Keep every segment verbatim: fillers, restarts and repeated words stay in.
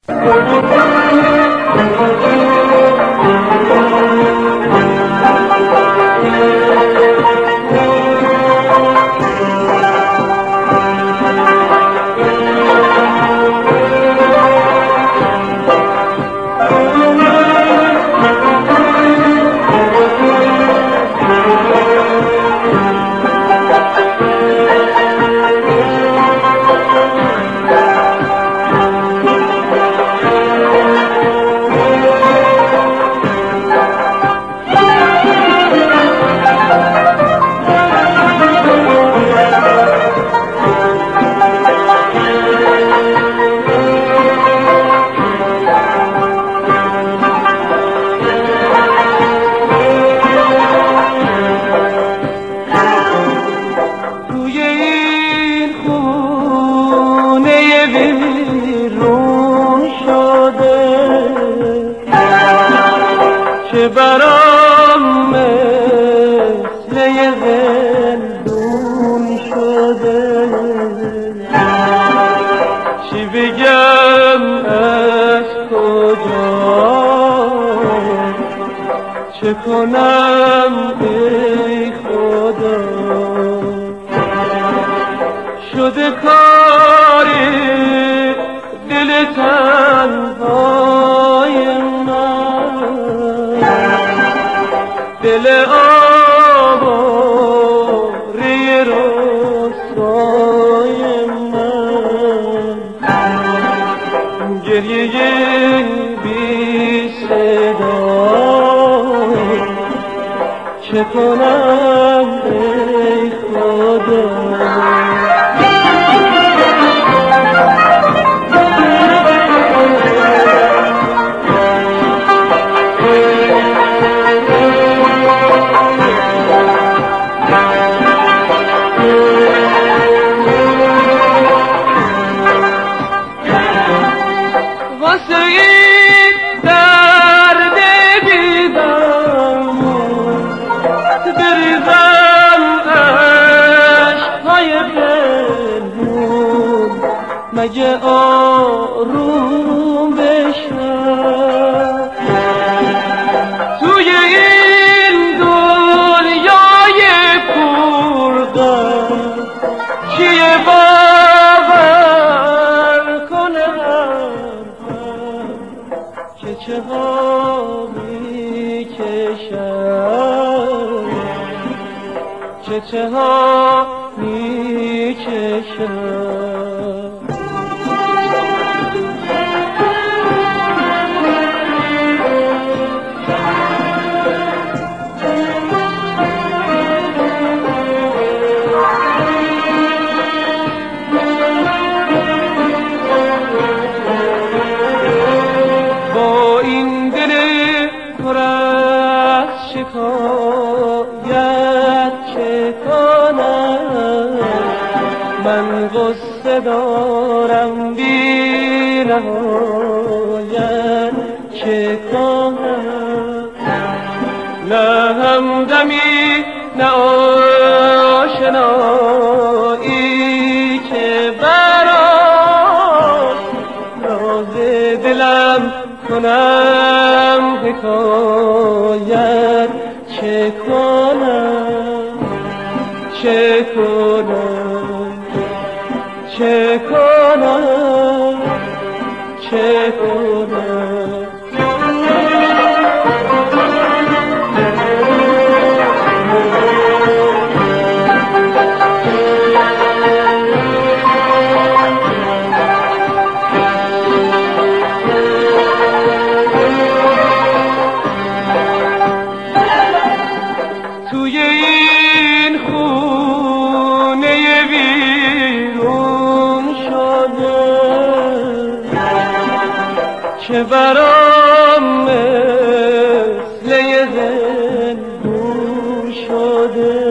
برام مثل یه زندون شده، چی بگم از کجا، چه کنم ای خدا، شده کاری دل تنهای من، دل آواره رسوای من، گریه بی صدا، چه کنم ای خدا. واسه این درد بیدم بریزم عشقهای پنهون، مگه آروم بشم توی این دنیای پرغم، کیه باور کنه که چه ها میکشم، که چه ها میکشم. با این دل پر از شکایت چه کنم، من غصه دارم بی نهایت چه کنم، نه همدمی نه آشنایی که برام راز دلم کنم حکایت چه کنم، چه کنم، چه کنم، چه کنم. توی این خونه ویرون شده، که برام مثل یه زندون شده،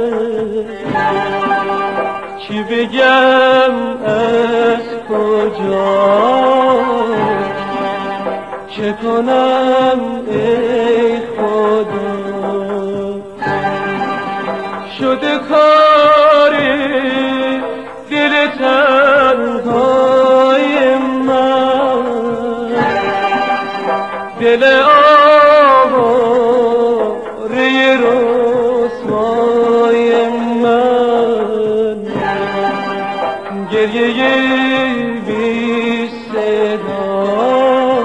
چی بگم از کجا، چه کنم ای خدا، شده کاری دل تنهای من، دل آواره رسوای من، گریه بی صدا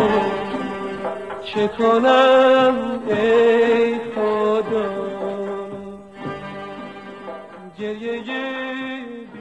چه کنم ای خدا، گریه